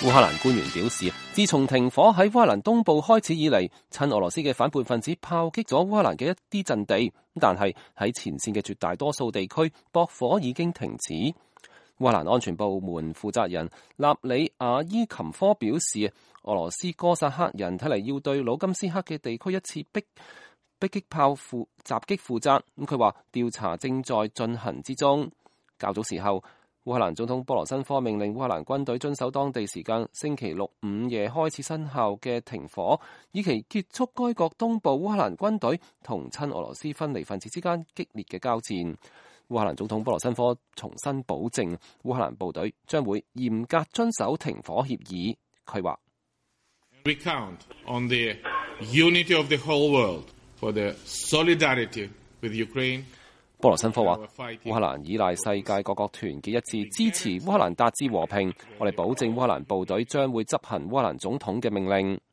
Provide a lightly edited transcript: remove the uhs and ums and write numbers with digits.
烏克蘭官員表示，自從停火喺烏克蘭東部開始以嚟，親俄羅斯嘅反叛分子炮擊咗烏克蘭嘅一啲陣地，但係喺前線嘅絕大多數地區，駁火已經停止。烏克蘭安全部門負責人納里亞伊琴科表示，俄羅斯哥薩克人睇嚟要對盧甘斯克嘅地區一次迫擊炮襲擊負責。佢話調查正在進行之中。較早時候，烏克蘭總統波羅申科命令烏克蘭軍隊遵守當地時間星期六午夜開始生效嘅停火，以期結束該國東部烏克蘭軍隊同親俄羅斯分離分子之間激烈嘅交戰。烏克蘭總統波羅申科重新保證，烏克蘭部隊將會嚴格遵守停火協議。佢話 ：We count on the unity of the whole world for the solidarity with Ukraine。 波羅申科話：烏克蘭依賴世界各國團結一致，支持烏克蘭達至和平。我哋保證烏克蘭部隊將會執行烏克蘭總統嘅命令。